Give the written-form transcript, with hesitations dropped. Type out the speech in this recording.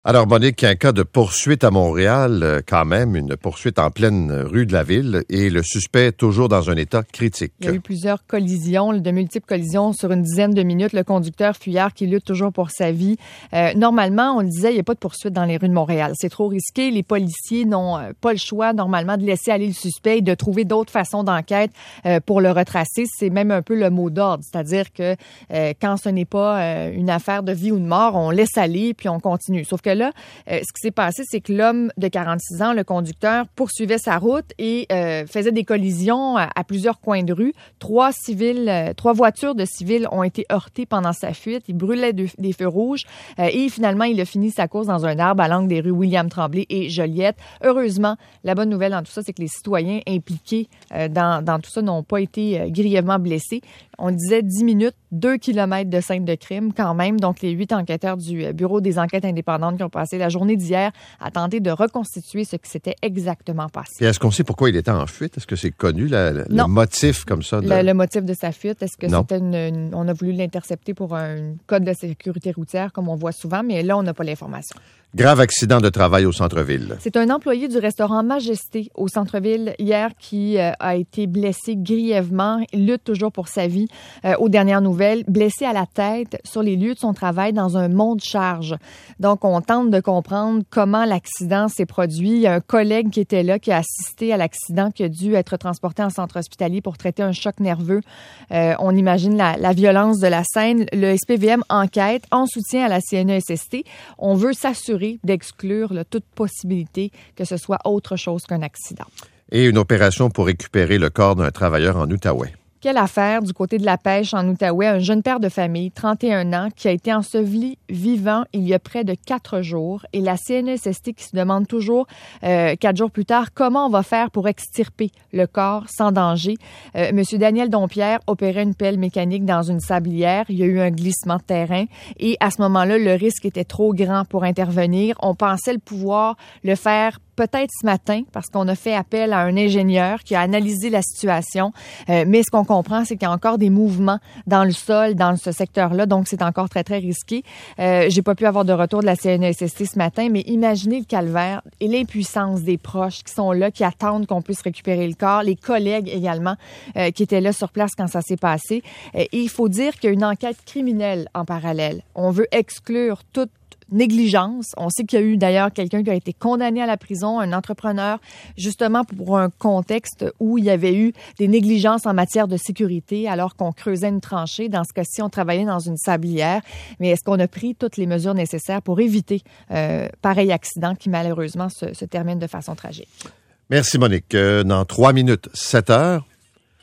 Alors, Monique, un cas de poursuite à Montréal, quand même, une poursuite en pleine rue de la ville et le suspect toujours dans un état critique. Il y a eu plusieurs collisions, de multiples collisions sur une dizaine de minutes. Le conducteur fuyard qui lutte toujours pour sa vie. Normalement, on le disait, il n'y a pas de poursuite dans les rues de Montréal. C'est trop risqué. Les policiers n'ont pas le choix, normalement, de laisser aller le suspect et de trouver d'autres façons d'enquête pour le retracer. C'est même un peu le mot d'ordre. C'est-à-dire que quand ce n'est pas une affaire de vie ou de mort, on laisse aller puis on continue. Sauf que là, ce qui s'est passé, c'est que l'homme de 46 ans, le conducteur, poursuivait sa route et faisait des collisions à plusieurs coins de rue. Trois voitures de civils ont été heurtées pendant sa fuite. Il brûlait des feux rouges et finalement, il a fini sa course dans un arbre à l'angle des rues William-Tremblay et Joliette. Heureusement, la bonne nouvelle dans tout ça, c'est que les citoyens impliqués dans tout ça n'ont pas été grièvement blessés. On disait 10 minutes, 2 kilomètres de scène de crime quand même. Donc, les 8 enquêteurs du Bureau des enquêtes indépendantes qui ont passé la journée d'hier à tenter de reconstituer ce qui s'était exactement passé. Et est-ce qu'on sait pourquoi il était en fuite? Est-ce que c'est connu, le motif comme ça? Le motif de sa fuite, est-ce que c'était on a voulu l'intercepter pour un code de sécurité routière, comme on voit souvent, mais là, on n'a pas l'information. Grave accident de travail au centre-ville. C'est un employé du restaurant Majesté au centre-ville hier qui a été blessé grièvement. Il lutte toujours pour sa vie. Aux dernières nouvelles, blessé à la tête sur les lieux de son travail dans un monte-charge. Donc, on tente de comprendre comment l'accident s'est produit. Il y a un collègue qui était là, qui a assisté à l'accident, qui a dû être transporté en centre hospitalier pour traiter un choc nerveux. On imagine la violence de la scène. Le SPVM enquête en soutien à la CNESST. On veut s'assurer d'exclure toute possibilité que ce soit autre chose qu'un accident. Et une opération pour récupérer le corps d'un travailleur en Outaouais. Quelle affaire du côté de la pêche en Outaouais, un jeune père de famille, 31 ans, qui a été enseveli vivant il y a près de 4 jours. Et la CNESST qui se demande toujours, 4 jours plus tard, comment on va faire pour extirper le corps sans danger. Monsieur Daniel Dompierre opérait une pelle mécanique dans une sablière. Il y a eu un glissement de terrain. Et à ce moment-là, le risque était trop grand pour intervenir. On pensait le pouvoir le faire peut-être ce matin, parce qu'on a fait appel à un ingénieur qui a analysé la situation. Mais ce qu'on comprend, c'est qu'il y a encore des mouvements dans le sol, dans ce secteur-là. Donc, c'est encore très, très risqué. J'ai pas pu avoir de retour de la CNESST ce matin, mais imaginez le calvaire et l'impuissance des proches qui sont là, qui attendent qu'on puisse récupérer le corps. Les collègues également qui étaient là sur place quand ça s'est passé. Et il faut dire qu'il y a une enquête criminelle en parallèle. On veut exclure toute négligence. On sait qu'il y a eu d'ailleurs quelqu'un qui a été condamné à la prison, un entrepreneur, justement pour un contexte où il y avait eu des négligences en matière de sécurité alors qu'on creusait une tranchée. Dans ce cas-ci, on travaillait dans une sablière. Mais est-ce qu'on a pris toutes les mesures nécessaires pour éviter pareil accident qui malheureusement se termine de façon tragique? Merci Monique. Dans 3 minutes, 7 heures,